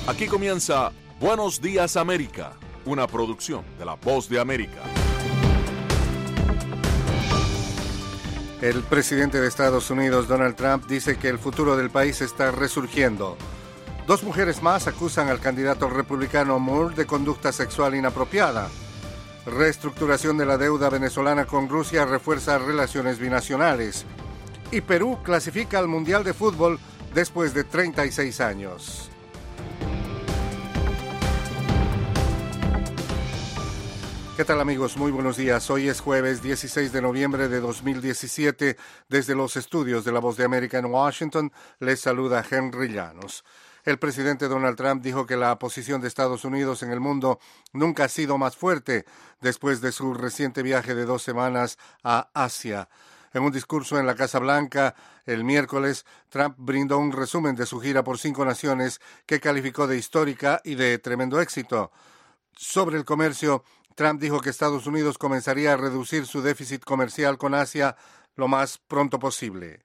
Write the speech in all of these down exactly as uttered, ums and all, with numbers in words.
Aquí comienza Buenos Días América, una producción de La Voz de América. El presidente de Estados Unidos, Donald Trump, dice que el futuro del país está resurgiendo. Dos mujeres más acusan al candidato republicano Moore de conducta sexual inapropiada. Reestructuración de la deuda venezolana con Rusia refuerza relaciones binacionales. Y Perú clasifica al Mundial de Fútbol después de treinta y seis años. ¿Qué tal, amigos? Muy buenos días. Hoy es jueves dieciséis de noviembre de dos mil diecisiete. Desde los estudios de La Voz de América en Washington, les saluda Henry Llanos. El presidente Donald Trump dijo que la posición de Estados Unidos en el mundo nunca ha sido más fuerte después de su reciente viaje de dos semanas a Asia. En un discurso en la Casa Blanca el miércoles, Trump brindó un resumen de su gira por cinco naciones que calificó de histórica y de tremendo éxito. Sobre el comercio, Trump dijo que Estados Unidos comenzaría a reducir su déficit comercial con Asia lo más pronto posible.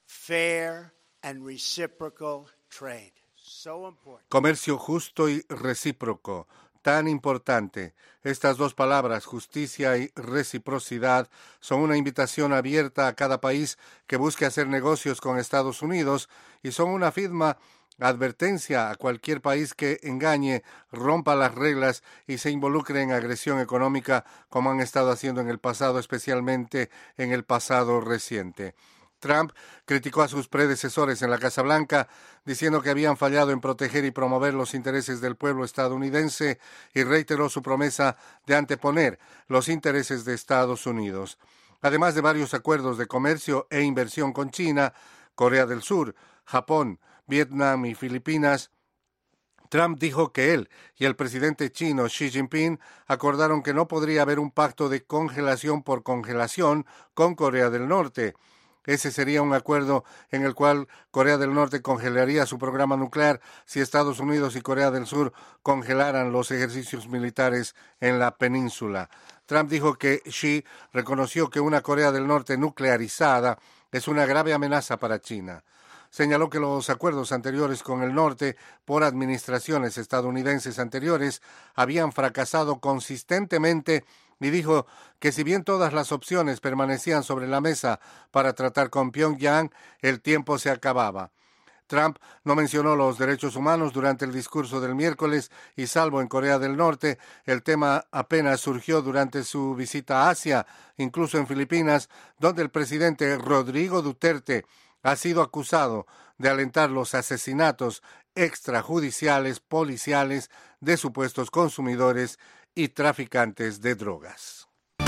Fair and reciprocal trade. So important. Comercio justo y recíproco, tan importante. Estas dos palabras, justicia y reciprocidad, son una invitación abierta a cada país que busque hacer negocios con Estados Unidos y son una firme advertencia a cualquier país que engañe, rompa las reglas y se involucre en agresión económica como han estado haciendo en el pasado, especialmente en el pasado reciente. Trump criticó a sus predecesores en la Casa Blanca, diciendo que habían fallado en proteger y promover los intereses del pueblo estadounidense y reiteró su promesa de anteponer los intereses de Estados Unidos. Además de varios acuerdos de comercio e inversión con China, Corea del Sur, Japón, Vietnam y Filipinas, Trump dijo que él y el presidente chino Xi Jinping acordaron que no podría haber un pacto de congelación por congelación con Corea del Norte. Ese sería un acuerdo en el cual Corea del Norte congelaría su programa nuclear si Estados Unidos y Corea del Sur congelaran los ejercicios militares en la península. Trump dijo que Xi reconoció que una Corea del Norte nuclearizada es una grave amenaza para China. Señaló que los acuerdos anteriores con el norte por administraciones estadounidenses anteriores habían fracasado consistentemente y dijo que si bien todas las opciones permanecían sobre la mesa para tratar con Pyongyang, el tiempo se acababa. Trump no mencionó los derechos humanos durante el discurso del miércoles y salvo en Corea del Norte, el tema apenas surgió durante su visita a Asia, incluso en Filipinas, donde el presidente Rodrigo Duterte ha sido acusado de alentar los asesinatos extrajudiciales policiales de supuestos consumidores y traficantes de drogas.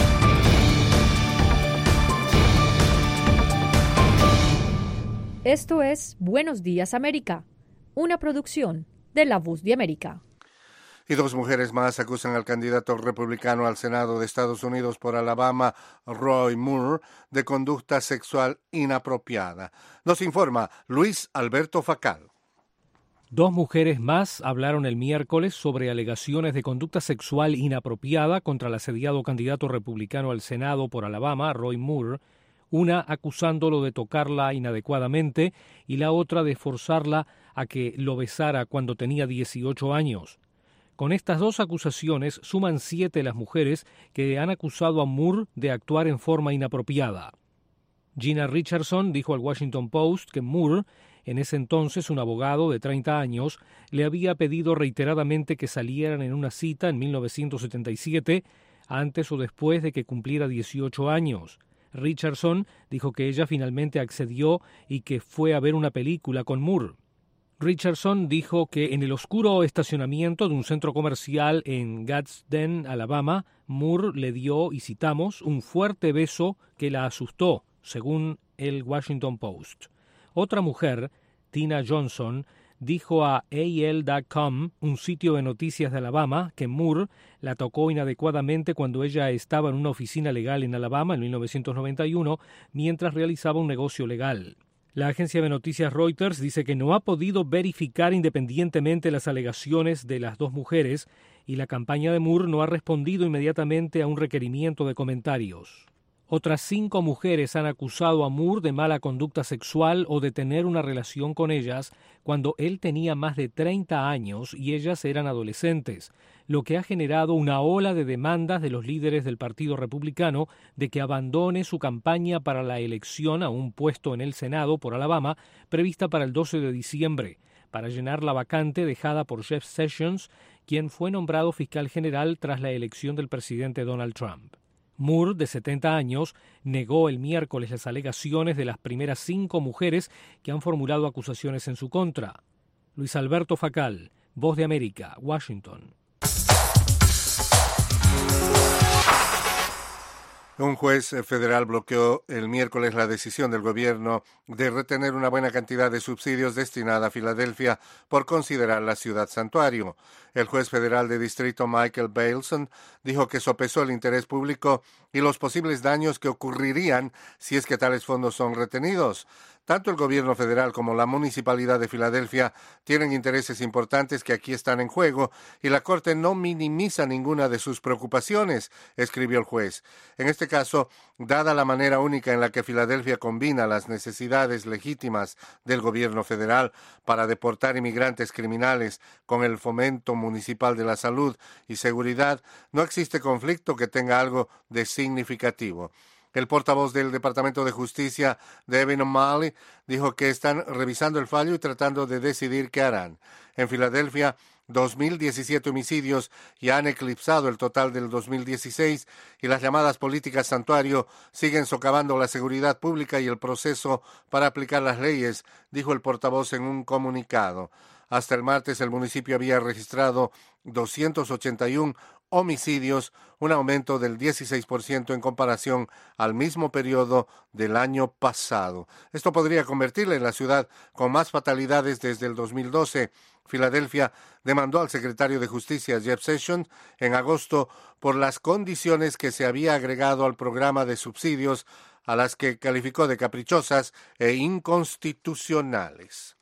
Esto es Buenos Días América, una producción de La Voz de América. Y dos mujeres más acusan al candidato republicano al Senado de Estados Unidos por Alabama, Roy Moore, de conducta sexual inapropiada. Nos informa Luis Alberto Facal. Dos mujeres más hablaron el miércoles sobre alegaciones de conducta sexual inapropiada contra el asediado candidato republicano al Senado por Alabama, Roy Moore, una acusándolo de tocarla inadecuadamente y la otra de forzarla a que lo besara cuando tenía dieciocho años. Con estas dos acusaciones suman siete las mujeres que han acusado a Moore de actuar en forma inapropiada. Gina Richardson dijo al Washington Post que Moore, en ese entonces un abogado de treinta años, le había pedido reiteradamente que salieran en una cita en mil novecientos setenta y siete, antes o después de que cumpliera dieciocho años. Richardson dijo que ella finalmente accedió y que fue a ver una película con Moore. Richardson dijo que en el oscuro estacionamiento de un centro comercial en Gadsden, Alabama, Moore le dio, y citamos, un fuerte beso que la asustó, según el Washington Post. Otra mujer, Tina Johnson, dijo a A L punto com, un sitio de noticias de Alabama, que Moore la tocó inadecuadamente cuando ella estaba en una oficina legal en Alabama en mil novecientos noventa y uno, mientras realizaba un negocio legal. La agencia de noticias Reuters dice que no ha podido verificar independientemente las alegaciones de las dos mujeres y la campaña de Moore no ha respondido inmediatamente a un requerimiento de comentarios. Otras cinco mujeres han acusado a Moore de mala conducta sexual o de tener una relación con ellas cuando él tenía más de treinta años y ellas eran adolescentes, lo que ha generado una ola de demandas de los líderes del Partido Republicano de que abandone su campaña para la elección a un puesto en el Senado por Alabama prevista para el doce de diciembre, para llenar la vacante dejada por Jeff Sessions, quien fue nombrado fiscal general tras la elección del presidente Donald Trump. Moore, de setenta años, negó el miércoles las alegaciones de las primeras cinco mujeres que han formulado acusaciones en su contra. Luis Alberto Facal, Voz de América, Washington. Un juez federal bloqueó el miércoles la decisión del gobierno de retener una buena cantidad de subsidios destinada a Filadelfia por considerar la ciudad santuario. El juez federal de distrito Michael Bailson dijo que sopesó el interés público y los posibles daños que ocurrirían si es que tales fondos son retenidos. Tanto el gobierno federal como la municipalidad de Filadelfia tienen intereses importantes que aquí están en juego y la Corte no minimiza ninguna de sus preocupaciones, escribió el juez. En este caso, dada la manera única en la que Filadelfia combina las necesidades legítimas del gobierno federal para deportar inmigrantes criminales con el fomento municipal de la salud y seguridad, no existe conflicto que tenga algo de significativo. El portavoz del Departamento de Justicia, Devin O'Malley, dijo que están revisando el fallo y tratando de decidir qué harán. En Filadelfia, dos mil diecisiete homicidios ya han eclipsado el total del dos mil dieciséis y las llamadas políticas santuario siguen socavando la seguridad pública y el proceso para aplicar las leyes, dijo el portavoz en un comunicado. Hasta el martes el municipio había registrado doscientos ochenta y uno homicidios, un aumento del dieciséis por ciento en comparación al mismo periodo del año pasado. Esto podría convertirla en la ciudad con más fatalidades desde el dos mil doce. Filadelfia demandó al secretario de Justicia Jeff Sessions en agosto por las condiciones que se había agregado al programa de subsidios, a las que calificó de caprichosas e inconstitucionales.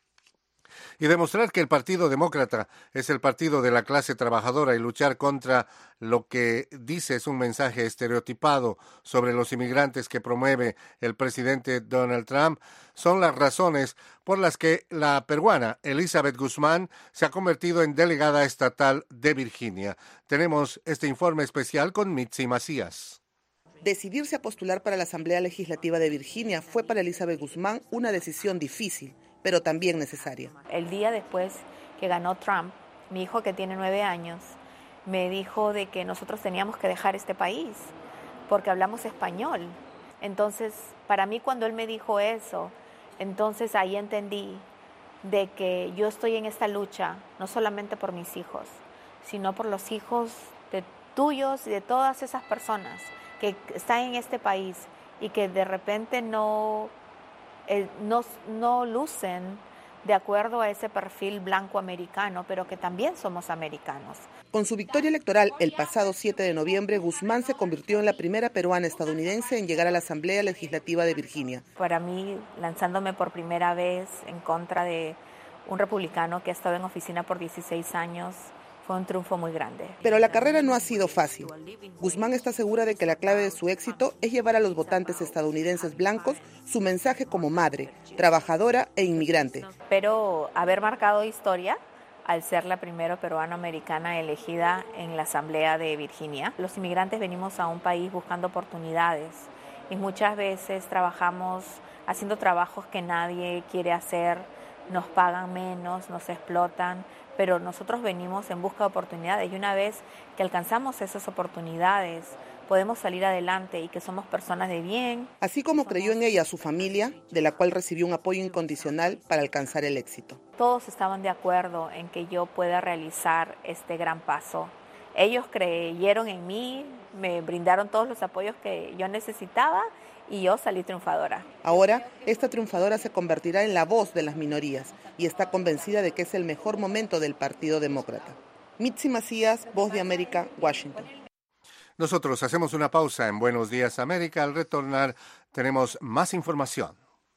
Y demostrar que el Partido Demócrata es el partido de la clase trabajadora y luchar contra lo que dice es un mensaje estereotipado sobre los inmigrantes que promueve el presidente Donald Trump son las razones por las que la peruana Elizabeth Guzmán se ha convertido en delegada estatal de Virginia. Tenemos este informe especial con Mitzi Macías. Decidirse a postular para la Asamblea Legislativa de Virginia fue para Elizabeth Guzmán una decisión difícil, pero también necesaria. El día después que ganó Trump, mi hijo, que tiene nueve años, me dijo de que nosotros teníamos que dejar este país porque hablamos español. Entonces, para mí, cuando él me dijo eso, entonces ahí entendí de que yo estoy en esta lucha no solamente por mis hijos, sino por los hijos de tuyos y de todas esas personas que están en este país y que de repente no... Eh, no, no lucen de acuerdo a ese perfil blanco americano, pero que también somos americanos. Con su victoria electoral el pasado siete de noviembre, Guzmán se convirtió en la primera peruana estadounidense en llegar a la Asamblea Legislativa de Virginia. Para mí, lanzándome por primera vez en contra de un republicano que ha estado en oficina por dieciséis años, fue un triunfo muy grande. Pero la carrera no ha sido fácil. Guzmán está segura de que la clave de su éxito es llevar a los votantes estadounidenses blancos su mensaje como madre, trabajadora e inmigrante. Pero haber marcado historia al ser la primera peruano-americana elegida en la Asamblea de Virginia. Los inmigrantes venimos a un país buscando oportunidades y muchas veces trabajamos haciendo trabajos que nadie quiere hacer, nos pagan menos, nos explotan, pero nosotros venimos en busca de oportunidades y una vez que alcanzamos esas oportunidades podemos salir adelante y que somos personas de bien. Así como creyó en ella su familia, de la cual recibió un apoyo incondicional para alcanzar el éxito. Todos estaban de acuerdo en que yo pueda realizar este gran paso. Ellos creyeron en mí, me brindaron todos los apoyos que yo necesitaba y yo salí triunfadora. Ahora, esta triunfadora se convertirá en la voz de las minorías y está convencida de que es el mejor momento del Partido Demócrata. Mitzi Macías, Voz de América, Washington. Nosotros hacemos una pausa en Buenos Días América. Al retornar tenemos más información.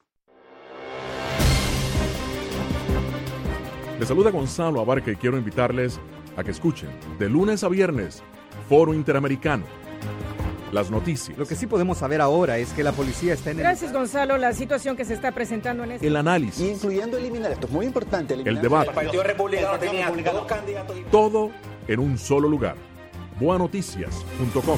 Les saluda Gonzalo Abarca y quiero invitarles a que escuchen de lunes a viernes Foro Interamericano, las noticias, Lo que sí podemos saber ahora es que la policía está en el... Gracias, Gonzalo. La situación que se está presentando en este... el análisis, incluyendo eliminar, esto es muy importante, eliminar el debate, el Partido Republicano tenía dos candidatos. todo en un solo lugar. boa noticias punto com.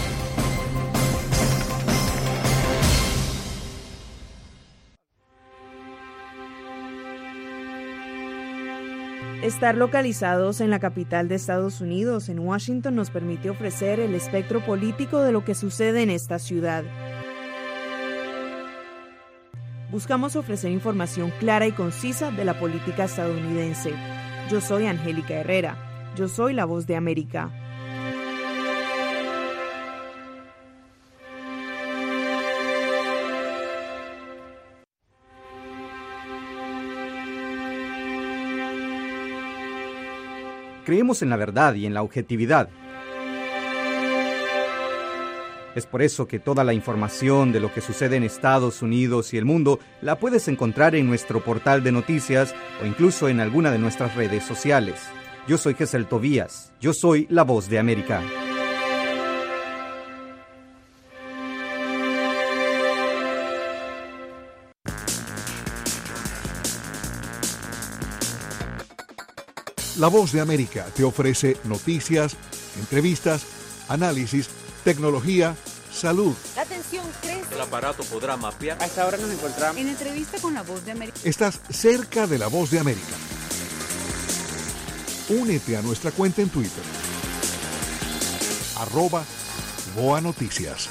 Estar localizados en la capital de Estados Unidos, en Washington, nos permite ofrecer el espectro político de lo que sucede en esta ciudad. Buscamos ofrecer información clara y concisa de la política estadounidense. Yo soy Angélica Herrera. Yo soy la voz de América. Creemos en la verdad y en la objetividad. Es por eso que toda la información de lo que sucede en Estados Unidos y el mundo la puedes encontrar en nuestro portal de noticias o incluso en alguna de nuestras redes sociales. Yo soy Gesell Tobías. Yo soy la voz de América. La Voz de América te ofrece noticias, entrevistas, análisis, tecnología, salud. La atención crece. El aparato podrá mapear. A esta hora nos encontramos En entrevista con La Voz de América. Estás cerca de La Voz de América. Únete a nuestra cuenta en Twitter. Arroba Boa Noticias.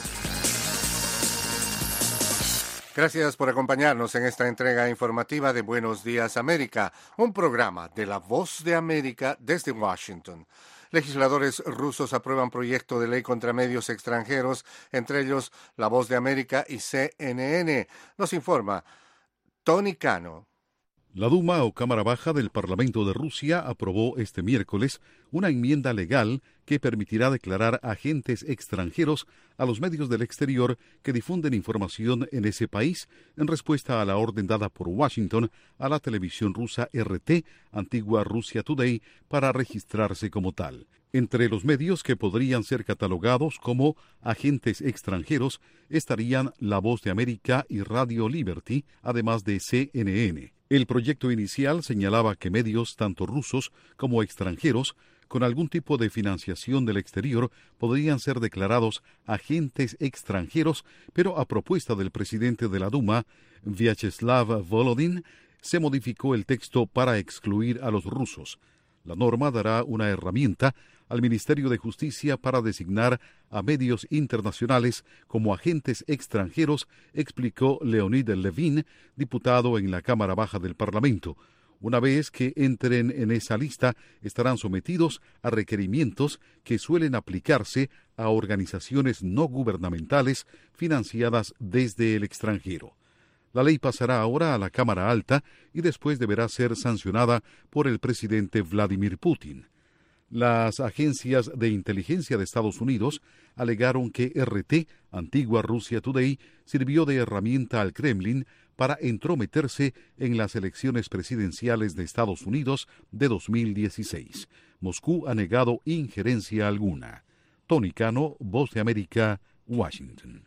Gracias por acompañarnos en esta entrega informativa de Buenos Días América, un programa de La Voz de América desde Washington. Legisladores rusos aprueban proyecto de ley contra medios extranjeros, entre ellos La Voz de América y C N N. Nos informa Tony Cano. La Duma o Cámara Baja del Parlamento de Rusia aprobó este miércoles una enmienda legal que permitirá declarar agentes extranjeros a los medios del exterior que difunden información en ese país en respuesta a la orden dada por Washington a la televisión rusa R T, antigua Russia Today, para registrarse como tal. Entre los medios que podrían ser catalogados como agentes extranjeros estarían La Voz de América y Radio Liberty, además de C N N. El proyecto inicial señalaba que medios tanto rusos como extranjeros con algún tipo de financiación del exterior podrían ser declarados agentes extranjeros, pero a propuesta del presidente de la Duma, Vyacheslav Volodin, se modificó el texto para excluir a los rusos. La norma dará una herramienta al Ministerio de Justicia para designar a medios internacionales como agentes extranjeros, explicó Leonid Levin, diputado en la Cámara Baja del Parlamento. Una vez que entren en esa lista, estarán sometidos a requerimientos que suelen aplicarse a organizaciones no gubernamentales financiadas desde el extranjero. La ley pasará ahora a la Cámara Alta y después deberá ser sancionada por el presidente Vladimir Putin. Las agencias de inteligencia de Estados Unidos alegaron que R T, antigua Russia Today, sirvió de herramienta al Kremlin para entrometerse en las elecciones presidenciales de Estados Unidos de dos mil dieciséis. Moscú ha negado injerencia alguna. Tony Cano, Voz de América, Washington.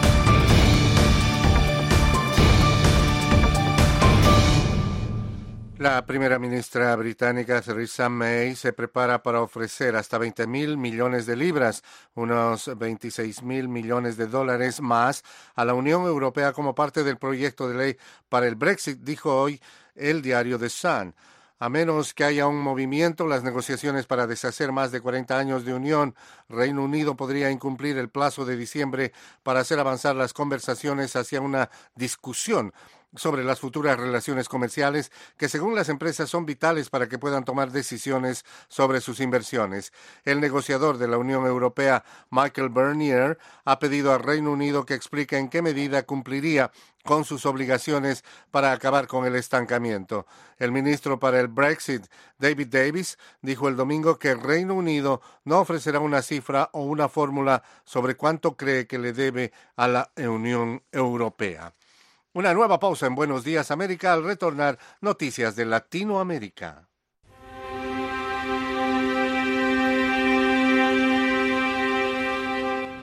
La primera ministra británica Theresa May se prepara para ofrecer hasta veinte mil millones de libras, unos veintiséis mil millones de dólares más, a la Unión Europea como parte del proyecto de ley para el Brexit, dijo hoy el diario The Sun. A menos que haya un movimiento, las negociaciones para deshacer más de cuarenta años de unión, Reino Unido podría incumplir el plazo de diciembre para hacer avanzar las conversaciones hacia una discusión sobre las futuras relaciones comerciales que, según las empresas, son vitales para que puedan tomar decisiones sobre sus inversiones. El negociador de la Unión Europea, Michael Barnier, ha pedido al Reino Unido que explique en qué medida cumpliría con sus obligaciones para acabar con el estancamiento. El ministro para el Brexit, David Davis, dijo el domingo que el Reino Unido no ofrecerá una cifra o una fórmula sobre cuánto cree que le debe a la Unión Europea. Una nueva pausa en Buenos Días América. Al retornar, noticias de Latinoamérica.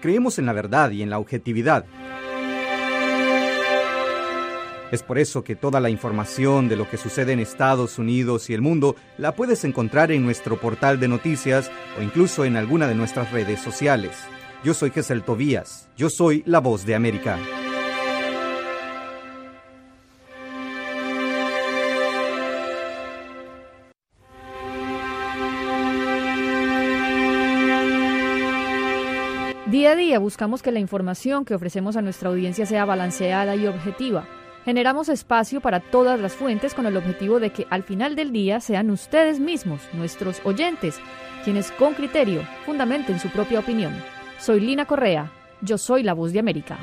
Creemos en la verdad y en la objetividad. Es por eso que toda la información de lo que sucede en Estados Unidos y el mundo la puedes encontrar en nuestro portal de noticias o incluso en alguna de nuestras redes sociales. Yo soy Gesel Tobías. Yo soy La Voz de América. Día a día buscamos que la información que ofrecemos a nuestra audiencia sea balanceada y objetiva. Generamos espacio para todas las fuentes con el objetivo de que al final del día sean ustedes mismos, nuestros oyentes, quienes con criterio fundamenten su propia opinión. Soy Lina Correa, yo soy La Voz de América.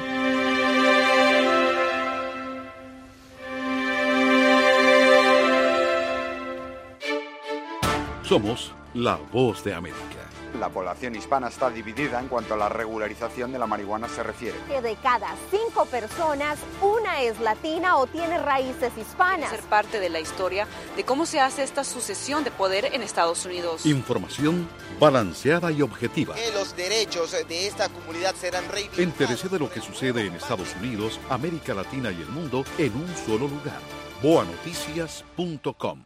Somos La Voz de América. La población hispana está dividida en cuanto a la regularización de la marihuana se refiere. Que de cada cinco personas, una es latina o tiene raíces hispanas. Ser parte de la historia de cómo se hace esta sucesión de poder en Estados Unidos. Información balanceada y objetiva. Que los derechos de esta comunidad serán reivindicados. Entérese de lo que sucede en Estados Unidos, América Latina y el mundo en un solo lugar. boa noticias punto com.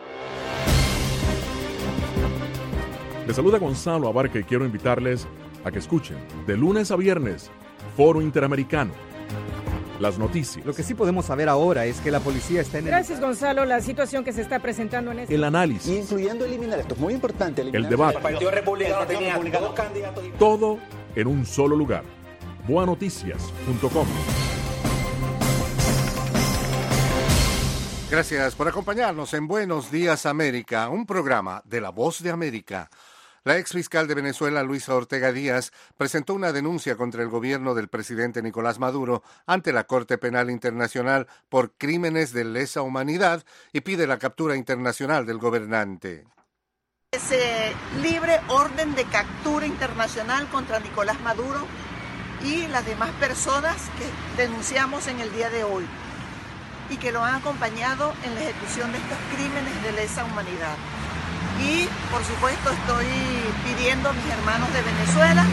Les saluda Gonzalo Abarca y quiero invitarles a que escuchen de lunes a viernes Foro Interamericano. Las noticias. Lo que sí podemos saber ahora es que la policía está en el... Gracias, Gonzalo. La situación que se está presentando en este... El análisis. Incluyendo eliminar, esto es muy importante. El debate. El Partido Republicano tenía dos candidatos. Todo en un solo lugar. boa noticias punto com. Gracias por acompañarnos en Buenos Días América, un programa de La Voz de América. La ex fiscal de Venezuela, Luisa Ortega Díaz, presentó una denuncia contra el gobierno del presidente Nicolás Maduro ante la Corte Penal Internacional por crímenes de lesa humanidad y pide la captura internacional del gobernante. Ese libre orden de captura internacional contra Nicolás Maduro y las demás personas que denunciamos en el día de hoy y que lo han acompañado en la ejecución de estos crímenes de lesa humanidad. Y, por supuesto, estoy pidiendo a mis hermanos de Venezuela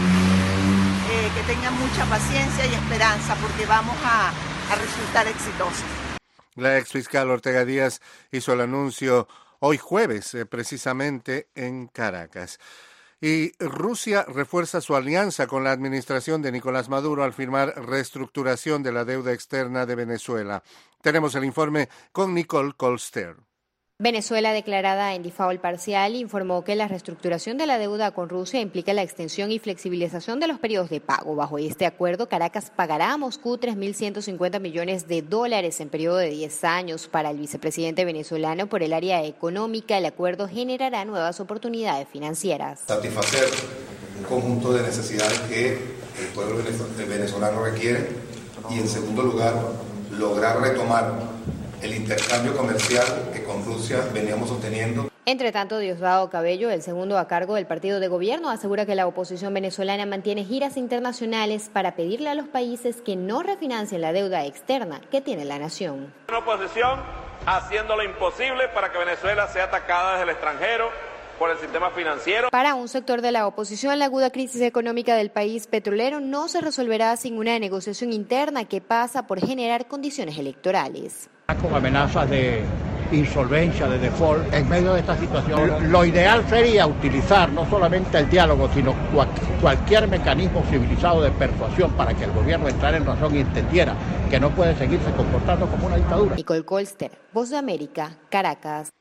eh, que tengan mucha paciencia y esperanza porque vamos a, a resultar exitosos. La ex fiscal Ortega Díaz hizo el anuncio hoy jueves, eh, precisamente en Caracas. Y Rusia refuerza su alianza con la administración de Nicolás Maduro al firmar reestructuración de la deuda externa de Venezuela. Tenemos el informe con Nicole Colster. Venezuela, declarada en default parcial, informó que la reestructuración de la deuda con Rusia implica la extensión y flexibilización de los periodos de pago. Bajo este acuerdo, Caracas pagará a Moscú tres mil ciento cincuenta millones de dólares en periodo de diez años. Para el vicepresidente venezolano por el área económica, el acuerdo generará nuevas oportunidades financieras. Satisfacer un conjunto de necesidades que el pueblo venezolano requiere y, en segundo lugar, lograr retomar el intercambio comercial que con Rusia veníamos sosteniendo. Entre tanto, Diosdado Cabello, el segundo a cargo del partido de gobierno, asegura que la oposición venezolana mantiene giras internacionales para pedirle a los países que no refinancien la deuda externa que tiene la nación. Una oposición haciendo lo imposible para que Venezuela sea atacada desde el extranjero por el sistema financiero. Para un sector de la oposición, la aguda crisis económica del país petrolero no se resolverá sin una negociación interna que pasa por generar condiciones electorales. Con amenazas de insolvencia, de default, en medio de esta situación, lo ideal sería utilizar no solamente el diálogo, sino cualquier mecanismo civilizado de persuasión para que el gobierno entrara en razón y entendiera que no puede seguirse comportando como una dictadura. Nicole Colster, Voz de América, Caracas.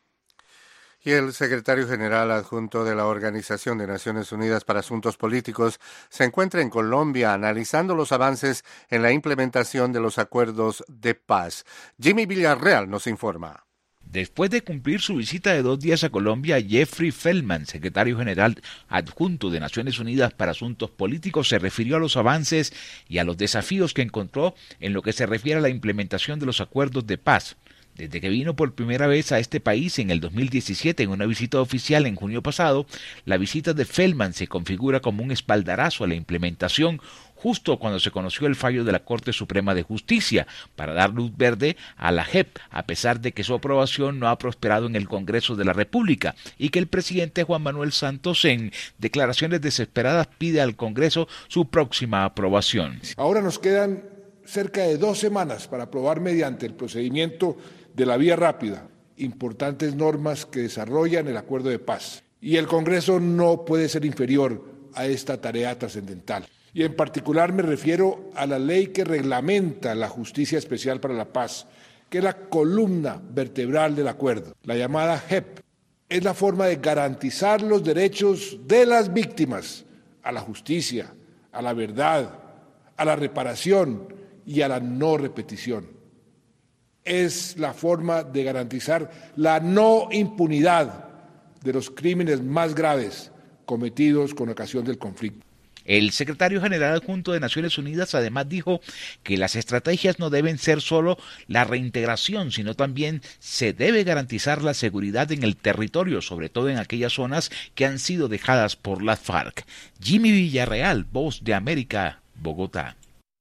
Y el secretario general adjunto de la Organización de Naciones Unidas para Asuntos Políticos se encuentra en Colombia analizando los avances en la implementación de los acuerdos de paz. Jimmy Villarreal nos informa. Después de cumplir su visita de dos días a Colombia, Jeffrey Feldman, secretario general adjunto de Naciones Unidas para Asuntos Políticos, se refirió a los avances y a los desafíos que encontró en lo que se refiere a la implementación de los acuerdos de paz. Desde que vino por primera vez a este país en el dos mil diecisiete en una visita oficial en junio pasado, la visita de Feldman se configura como un espaldarazo a la implementación justo cuando se conoció el fallo de la Corte Suprema de Justicia para dar luz verde a la J E P, a pesar de que su aprobación no ha prosperado en el Congreso de la República y que el presidente Juan Manuel Santos en declaraciones desesperadas pide al Congreso su próxima aprobación. Ahora nos quedan cerca de dos semanas para aprobar mediante el procedimiento de la vía rápida importantes normas que desarrollan el acuerdo de paz. Y el Congreso no puede ser inferior a esta tarea trascendental. Y en particular me refiero a la ley que reglamenta la Justicia Especial para la Paz, que es la columna vertebral del acuerdo, la llamada J E P. Es la forma de garantizar los derechos de las víctimas a la justicia, a la verdad, a la reparación y a la no repetición. Es la forma de garantizar la no impunidad de los crímenes más graves cometidos con ocasión del conflicto. El secretario general adjunto de Naciones Unidas además dijo que las estrategias no deben ser solo la reintegración, sino también se debe garantizar la seguridad en el territorio, sobre todo en aquellas zonas que han sido dejadas por las FARC. Jimmy Villarreal, Voz de América, Bogotá.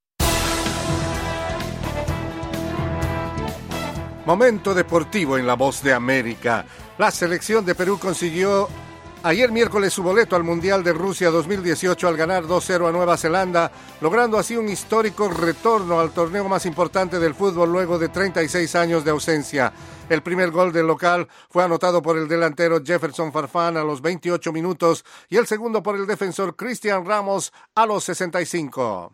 Momento deportivo en La Voz de América. La selección de Perú consiguió ayer miércoles su boleto al Mundial de Rusia dos mil dieciocho al ganar dos cero a Nueva Zelanda, logrando así un histórico retorno al torneo más importante del fútbol luego de treinta y seis años de ausencia. El primer gol del local fue anotado por el delantero Jefferson Farfán a los veintiocho minutos y el segundo por el defensor Cristian Ramos a los sesenta y cinco.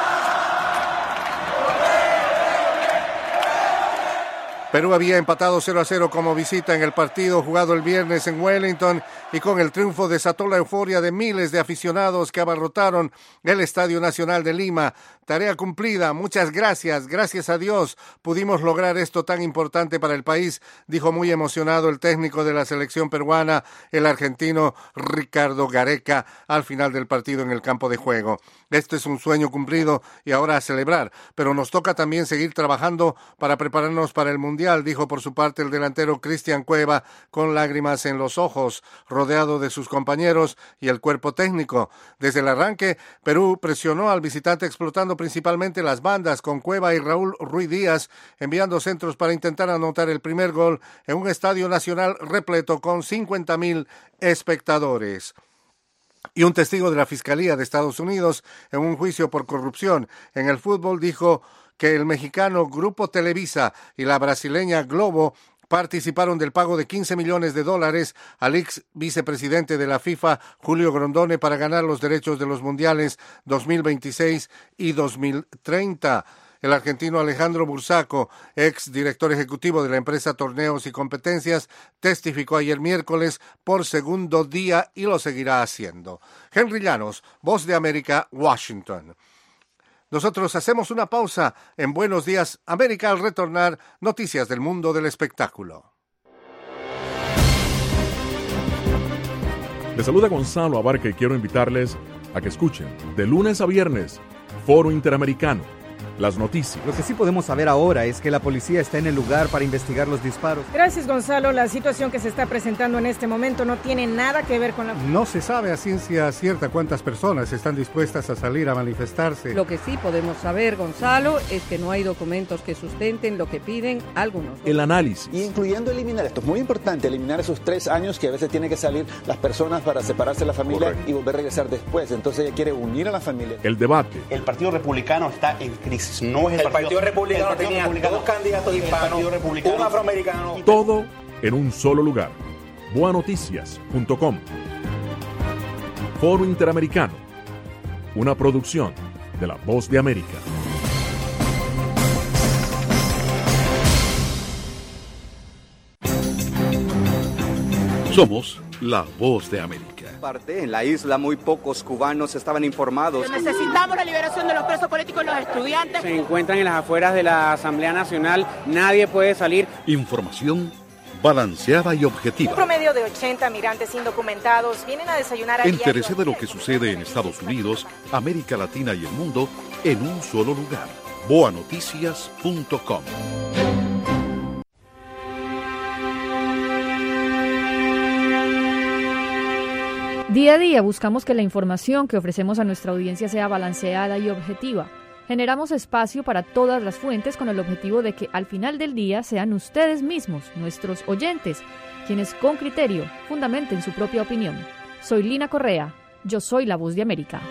Perú había empatado cero a cero como visita en el partido jugado el viernes en Wellington y con el triunfo desató la euforia de miles de aficionados que abarrotaron el Estadio Nacional de Lima. Tarea cumplida, muchas gracias, gracias a Dios pudimos lograr esto tan importante para el país, dijo muy emocionado el técnico de la selección peruana, el argentino Ricardo Gareca, al final del partido en el campo de juego. Este es un sueño cumplido y ahora a celebrar, pero nos toca también seguir trabajando para prepararnos para el Mundial, dijo por su parte el delantero Cristian Cueva con lágrimas en los ojos, rodeado de sus compañeros y el cuerpo técnico. Desde el arranque, Perú presionó al visitante explotando principalmente las bandas con Cueva y Raúl Ruiz Díaz, enviando centros para intentar anotar el primer gol en un estadio nacional repleto con cincuenta mil espectadores. Y un testigo de la Fiscalía de Estados Unidos en un juicio por corrupción en el fútbol dijo que el mexicano Grupo Televisa y la brasileña Globo participaron del pago de quince millones de dólares al ex vicepresidente de la FIFA, Julio Grondone, para ganar los derechos de los mundiales dos mil veintiséis y dos mil treinta. El argentino Alejandro Bursaco, ex director ejecutivo de la empresa Torneos y Competencias, testificó ayer miércoles por segundo día y lo seguirá haciendo. Henry Llanos, Voz de América, Washington. Nosotros hacemos una pausa en Buenos Días América al retornar noticias del mundo del espectáculo. Les saluda Gonzalo Abarca y quiero invitarles a que escuchen de lunes a viernes Foro Interamericano. Las noticias. Lo que sí podemos saber ahora es que la policía está en el lugar para investigar los disparos. Gracias, Gonzalo. La situación que se está presentando en este momento no tiene nada que ver con la... No se sabe a ciencia cierta cuántas personas están dispuestas a salir a manifestarse. Lo que sí podemos saber, Gonzalo, es que no hay documentos que sustenten lo que piden algunos. El análisis. Y incluyendo eliminar, esto es muy importante, eliminar esos tres años que a veces tienen que salir las personas para separarse de la familia. Correcto. Y volver a regresar después. Entonces ella quiere unir a la familia. El debate. El Partido Republicano está en crisis. No es el, el Partido, partido Republicano el partido tenía republicano, dos candidatos hispanos, un afroamericano. Todo en un solo lugar. boa noticias punto com. Foro Interamericano. Una producción de La Voz de América. Somos La Voz de América. En la isla muy pocos cubanos estaban informados. Necesitamos la liberación de los presos políticos y los estudiantes. Se encuentran en las afueras de la Asamblea Nacional, nadie puede salir. Información balanceada y objetiva. Un promedio de ochenta migrantes indocumentados vienen a desayunar a Entérese de lo que sucede en Estados Unidos, América Latina y el mundo en un solo lugar. boa noticias punto com. Día a día buscamos que la información que ofrecemos a nuestra audiencia sea balanceada y objetiva. Generamos espacio para todas las fuentes con el objetivo de que al final del día sean ustedes mismos, nuestros oyentes, quienes con criterio fundamenten su propia opinión. Soy Lina Correa, yo soy La Voz de América.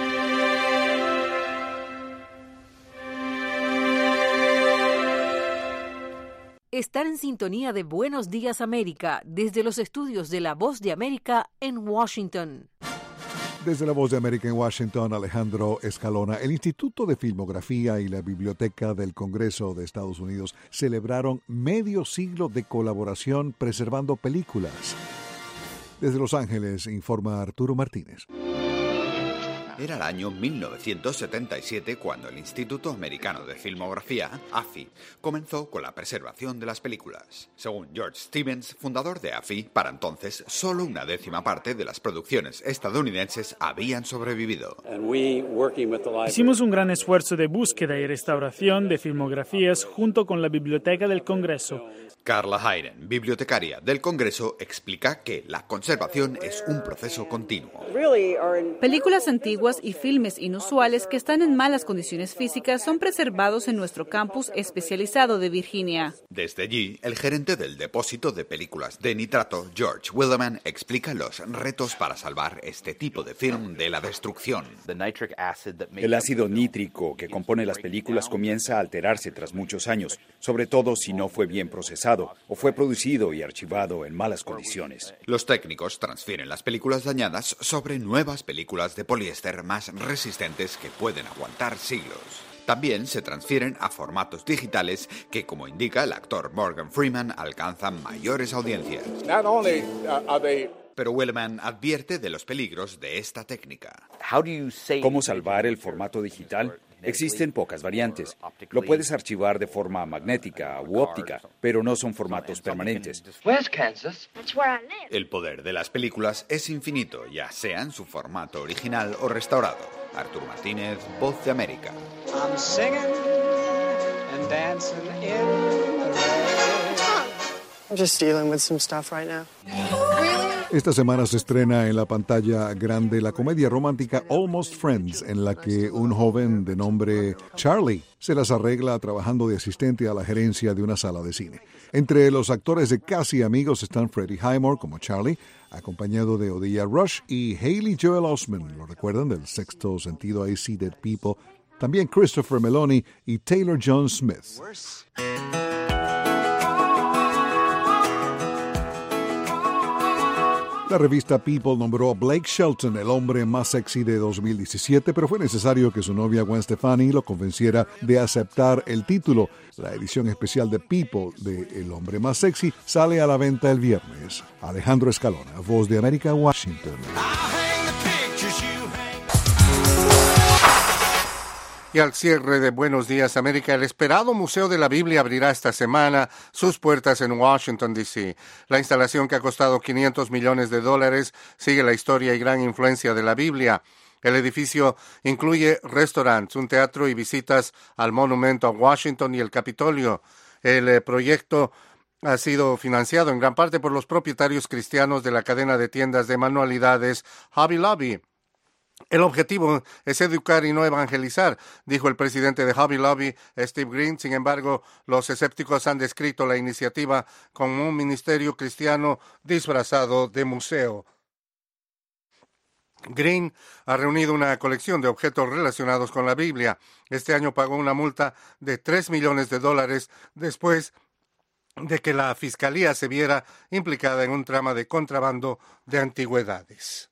Estar en sintonía de Buenos Días América desde los estudios de La Voz de América en Washington. Desde La Voz de América en Washington, Alejandro Escalona. El Instituto de Filmografía y la Biblioteca del Congreso de Estados Unidos celebraron medio siglo de colaboración preservando películas. Desde Los Ángeles, informa Arturo Martínez. Era el año mil novecientos setenta y siete cuando el Instituto Americano de Filmografía, A F I, comenzó con la preservación de las películas. Según George Stevens, fundador de A F I, para entonces solo una décima parte de las producciones estadounidenses habían sobrevivido. Hicimos un gran esfuerzo de búsqueda y restauración de filmografías junto con la Biblioteca del Congreso. Carla Hayden, bibliotecaria del Congreso, explica que la conservación es un proceso continuo. Películas antiguas y filmes inusuales que están en malas condiciones físicas son preservados en nuestro campus especializado de Virginia. Desde allí, el gerente del depósito de películas de nitrato, George Willeman, explica los retos para salvar este tipo de film de la destrucción. El ácido nítrico que compone las películas comienza a alterarse tras muchos años, sobre todo si no fue bien procesado o fue producido y archivado en malas condiciones. Los técnicos transfieren las películas dañadas sobre nuevas películas de poliéster más resistentes que pueden aguantar siglos. También se transfieren a formatos digitales que, como indica el actor Morgan Freeman, alcanzan mayores audiencias. Pero Willeman advierte de los peligros de esta técnica. ¿Cómo salvar el formato digital? Existen pocas variantes. Lo puedes archivar de forma magnética u óptica, pero no son formatos permanentes. El poder de las películas es infinito, ya sea en su formato original o restaurado. Arturo Martínez, Voz de América. I'm singing and dancing in the rain. I'm just dealing with some stuff right now. Esta semana se estrena en la pantalla grande la comedia romántica Almost Friends, en la que un joven de nombre Charlie se las arregla trabajando de asistente a la gerencia de una sala de cine. Entre los actores de Casi Amigos están Freddie Highmore como Charlie, acompañado de Odeya Rush, y Haley Joel Osment, ¿lo recuerdan? Del Sexto Sentido, I See Dead People. También Christopher Meloni y Taylor John Smith. La revista People nombró a Blake Shelton el hombre más sexy de dos mil diecisiete, pero fue necesario que su novia Gwen Stefani lo convenciera de aceptar el título. La edición especial de People de El hombre más sexy sale a la venta el viernes. Alejandro Escalona, Voz de América, Washington. Y al cierre de Buenos Días América, el esperado Museo de la Biblia abrirá esta semana sus puertas en Washington, D C La instalación, que ha costado quinientos millones de dólares, sigue la historia y gran influencia de la Biblia. El edificio incluye restaurantes, un teatro y visitas al monumento a Washington y el Capitolio. El eh, proyecto ha sido financiado en gran parte por los propietarios cristianos de la cadena de tiendas de manualidades Hobby Lobby. El objetivo es educar y no evangelizar, dijo el presidente de Hobby Lobby, Steve Green. Sin embargo, los escépticos han descrito la iniciativa como un ministerio cristiano disfrazado de museo. Green ha reunido una colección de objetos relacionados con la Biblia. Este año pagó una multa de tres millones de dólares después de que la fiscalía se viera implicada en un trama de contrabando de antigüedades.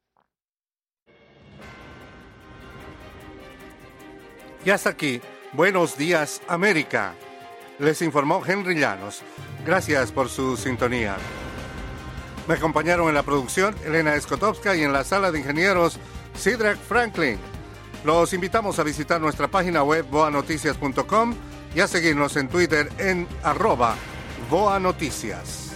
Y hasta aquí, Buenos Días América. Les informó Henry Llanos. Gracias por su sintonía. Me acompañaron en la producción Elena Skotowska y en la sala de ingenieros Sidrak Franklin. Los invitamos a visitar nuestra página web voa noticias punto com y a seguirnos en Twitter en arroba voa noticias.